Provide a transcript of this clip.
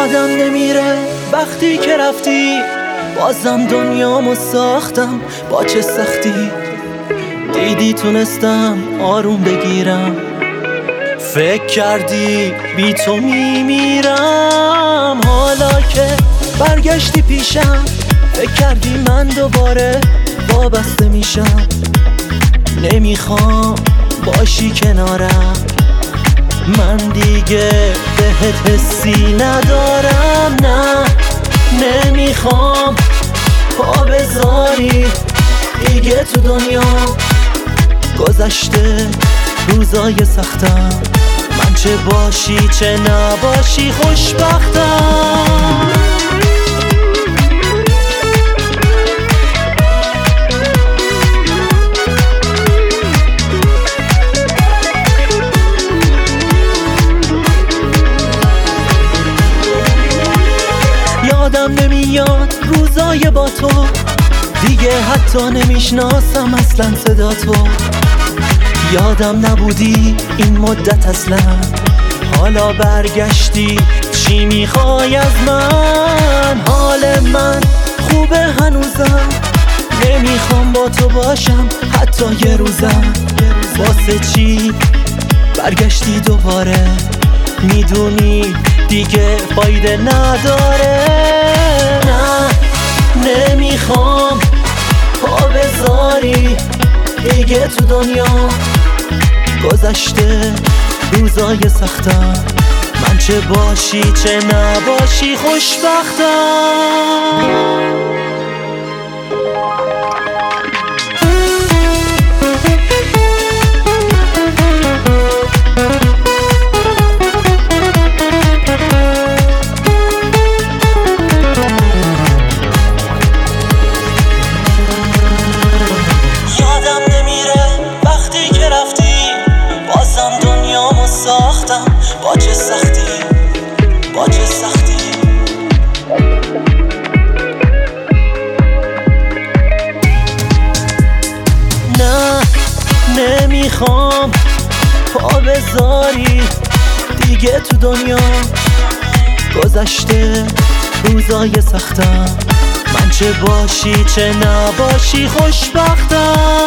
یادم نمیره وقتی که رفتی، بازم دنیامو ساختم با چه سختی. دیدی تونستم آروم بگیرم، فکر کردی بی تو میمیرم. حالا که برگشتی پیشم، فکر کردی من دوباره وابسته میشم. نمیخوام باشی کنارم، من دیگه بهت حسی ندارم. نه نمیخوام پا بذاری دیگه تو دنیا. گذشته روزای سختم، من چه باشی چه نباشی خوشبختم. یادم نمیاد روزای با تو، دیگه حتی نمیشناسم اصلا صدا تو. یادم نبودی این مدت اصلا، حالا برگشتی چی میخوای از من؟ حال من خوبه هنوزم، نمیخوام با تو باشم حتی یه روزم. واسه چی برگشتی دوباره؟ میدونی دیگه فایده نداره. نه نمیخوام پا بذاری دیگه تو دنیا. گذشته روزای سختم، من چه باشی چه نباشی خوشبختم. ساختم با چه سختی، با چه سختی. نه نمیخوام پا بذاری دیگه تو دنیا. گذشته روزای سختم، من چه باشی چه نباشی خوشبختم.